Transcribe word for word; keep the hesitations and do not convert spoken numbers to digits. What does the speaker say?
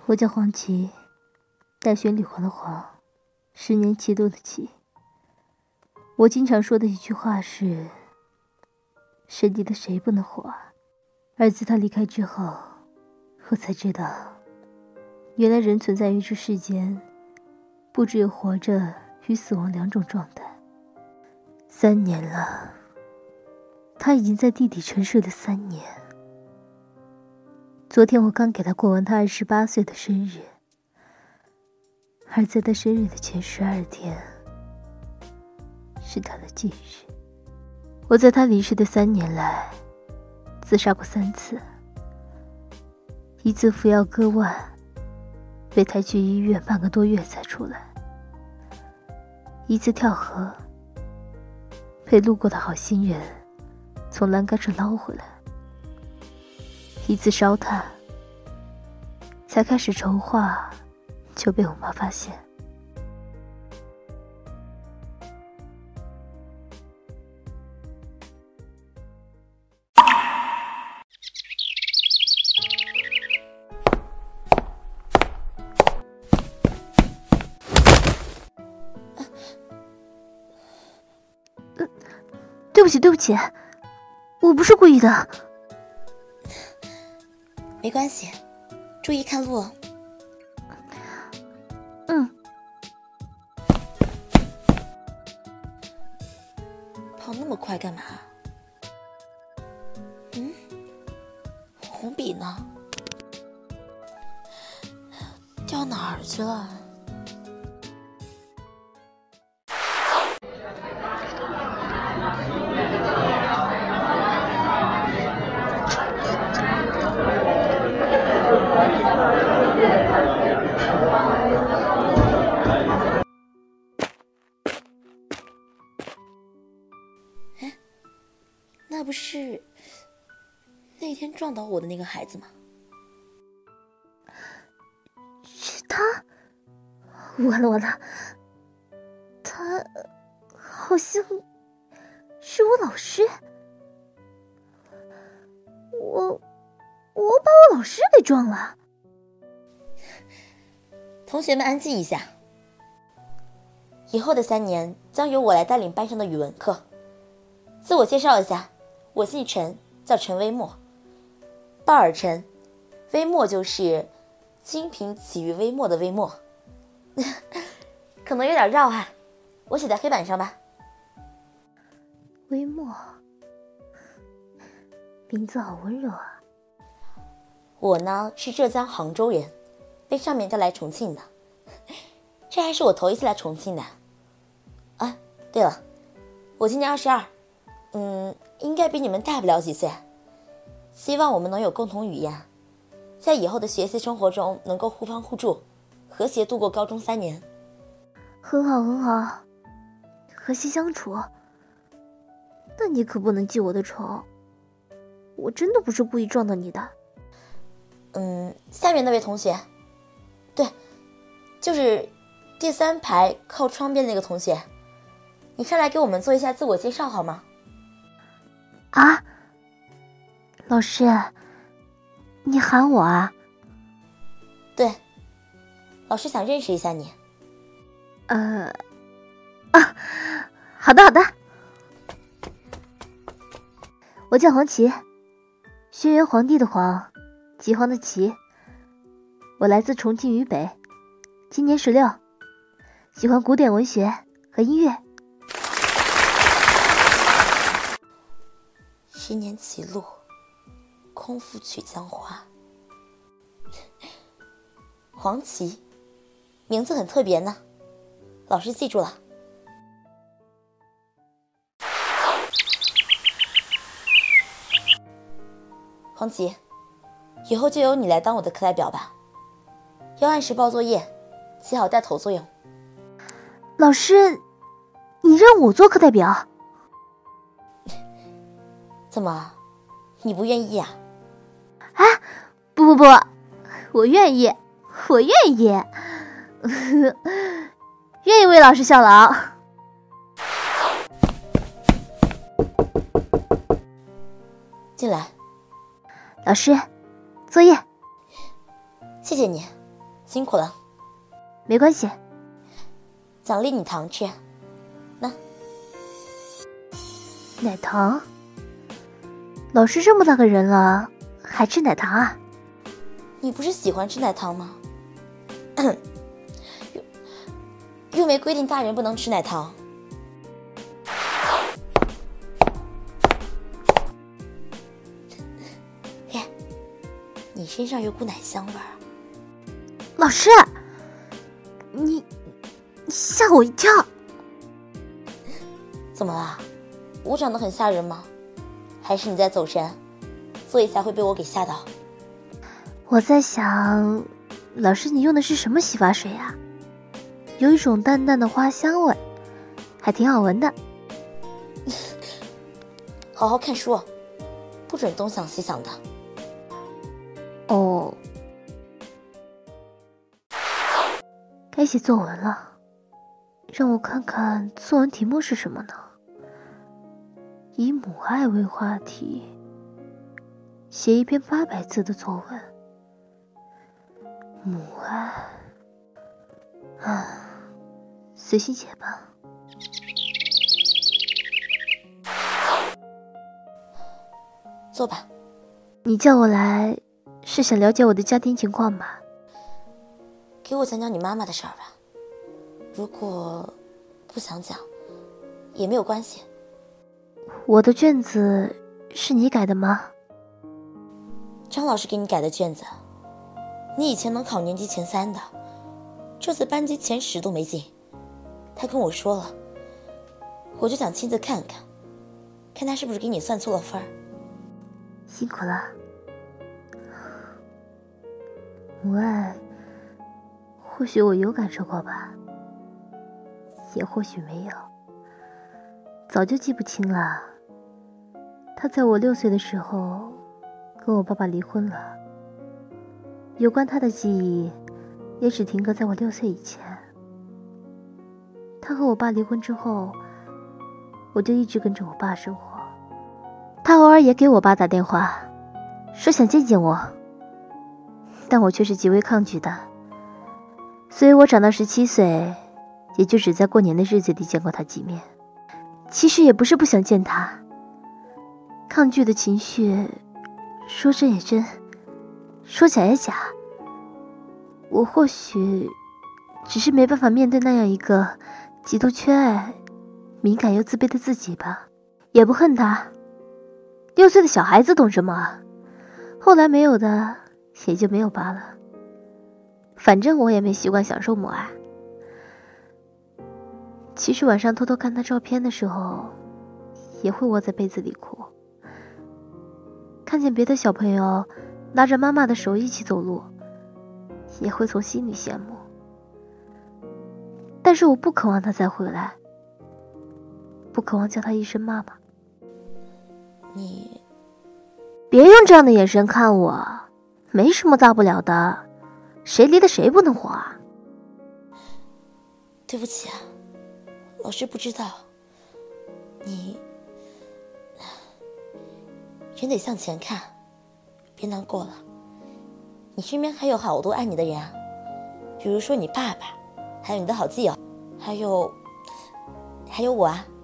我叫黄芪，大选李黄的黄，十年启动的启。我经常说的一句话是：神敌的谁不能活？而自他离开之后，我才知道，原来人存在于这世间，不只有活着与死亡两种状态。三年了，他已经在地底沉睡了三年。昨天我刚给他过完他二十八岁的生日，而在他生日的前十二天，是他的忌日。我在他离世的三年来，自杀过三次，一次服药割腕，被抬去医院半个多月才出来；一次跳河，被路过的好心人从栏杆上捞回来；一次烧炭，才开始筹划就被我妈发现。呃，对不起对不起，我不是故意的。 没关系，注意看路哦。 嗯。 跑那么快干嘛？嗯，红笔呢？掉哪儿去了？哎，那不是那天撞倒我的那个孩子吗？ 是他？完了完了，他好像是我老师。我我把我老师给撞了。 同学们安静一下，以后的三年将由我来带领班上的语文课。自我介绍一下，我姓陈，叫陈微墨，鲍尔陈，微墨就是清贫起于微墨的微墨。可能有点绕啊，我写在黑板上吧。 微墨，名字好温柔啊。 我呢是浙江杭州人，被上面调来重庆的，这还是我头一次来重庆的。啊，对了，我今年二十二，嗯，应该比你们大不了几岁。希望我们能有共同语言，在以后的学习生活中能够互帮互助，和谐度过高中三年。 很好很好，和谐相处。但你可不能记我的仇，我真的不是故意撞到你的。 嗯，下面那位同学，对，就是第三排靠窗边的那个同学，你上来给我们做一下自我介绍好吗？ 啊，老师，你喊我啊？ 对，老师想认识一下你。 呃，啊，好的好的。我叫黄芪，轩辕皇帝的皇，岐黄的岐。我来自重庆渝北，今年十六，喜欢古典文学和音乐。 十年歧路，空负取江花。黄芪，名字很特别呢，老师记住了。黄芪，以后就由你来当我的课代表吧，要按时报作业，起好带头作用。 老师，你让我做课代表？ 怎么，你不愿意啊？ 啊，不不不，我愿意，我愿意，愿意为老师效劳。 进来。 老师，作业。 谢谢你， 辛苦了。 没关系， 奖励你糖吃。那奶糖？老师这么大个人了，还吃奶糖啊？ 你不是喜欢吃奶糖吗？又又没规定大人不能吃奶糖。耶，你身上有股奶香味儿。 老师，你你吓我一跳。 怎么啦？我长得很吓人吗？还是你在走神，所以才会被我给吓到？ 我在想，老师你用的是什么洗发水啊？有一种淡淡的花香味，还挺好闻的。 好好看书，不准东想西想的。 哦，该写作文了，让我看看作文题目是什么呢？以母爱为话题，写一篇八百字的作文。母爱，啊，随心写吧。 坐吧。 你叫我来，是想了解我的家庭情况吧？ 给我讲讲你妈妈的事儿吧。如果不想讲，也没有关系。 我的卷子是你改的吗？ 张老师给你改的卷子。你以前能考年级前三的，这次班级前十都没进。他跟我说了，我就想亲自看看，看他是不是给你算错了分儿。 辛苦了。母爱，或许我有感受过吧，也或许没有，早就记不清了。他在我六岁的时候跟我爸爸离婚了，有关他的记忆也只停格在我六岁以前。他和我爸离婚之后，我就一直跟着我爸生活。他偶尔也给我爸打电话，说想见见我，但我却是极为抗拒的。所以我长到十七岁，也就只在过年的日子里见过他几面。其实也不是不想见他，抗拒的情绪说真也真，说假也假。我或许只是没办法面对那样一个极度缺爱、敏感又自卑的自己吧。也不恨他，六岁的小孩子懂什么啊？后来没有的也就没有罢了。反正我也没习惯享受母爱。其实晚上偷偷看他照片的时候，也会窝在被子里哭。看见别的小朋友拉着妈妈的手一起走路，也会从心里羡慕。但是我不渴望他再回来，不渴望叫他一声妈妈。 你别用这样的眼神看我，没什么大不了的，谁离了谁不能活啊？ 对不起啊，老师不知道。你人得向前看，别难过了。你身边还有好多爱你的人啊，比如说你爸爸，还有你的好基友，还有还有我啊。